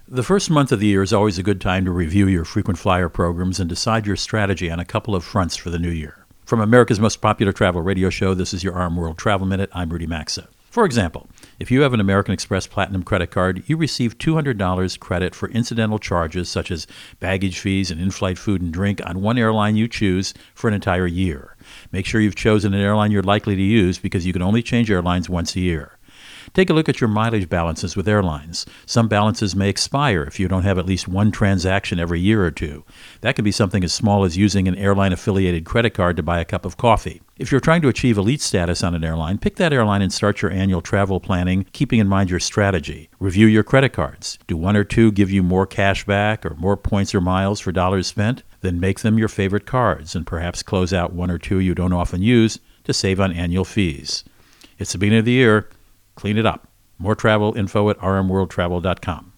The first month of the year is always a good time to review your frequent flyer programs and decide your strategy on a couple of fronts for the new year. From America's most popular travel radio show, this is your RM World Travel Minute. I'm Rudy Maxa. For example, if you have an American Express Platinum credit card, you receive $200 credit for incidental charges such as baggage fees and in-flight food and drink on one airline you choose for an entire year. Make sure you've chosen an airline you're likely to use because you can only change airlines once a year. Take a look at your mileage balances with airlines. Some balances may expire if you don't have at least one transaction every year or two. That can be something as small as using an airline-affiliated credit card to buy a cup of coffee. If you're trying to achieve elite status on an airline, pick that airline and start your annual travel planning, keeping in mind your strategy. Review your credit cards. Do one or two give you more cash back or more points or miles for dollars spent? Then make them your favorite cards and perhaps close out one or two you don't often use to save on annual fees. It's the beginning of the year. Clean it up. More travel info at rmworldtravel.com.